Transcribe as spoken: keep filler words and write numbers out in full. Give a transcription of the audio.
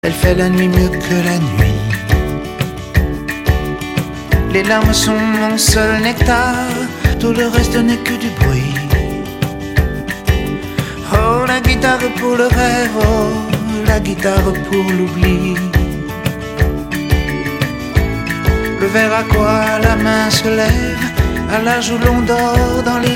Elle fait la nuit mieux que la nuit. Les larmes sont mon seul nectar, tout le reste n'est que du bruit. Oh, la guitare pour le rêve, oh, la guitare pour l'oubli. Le verre à quoi la main se lève, à l'âge où l'on dort dans les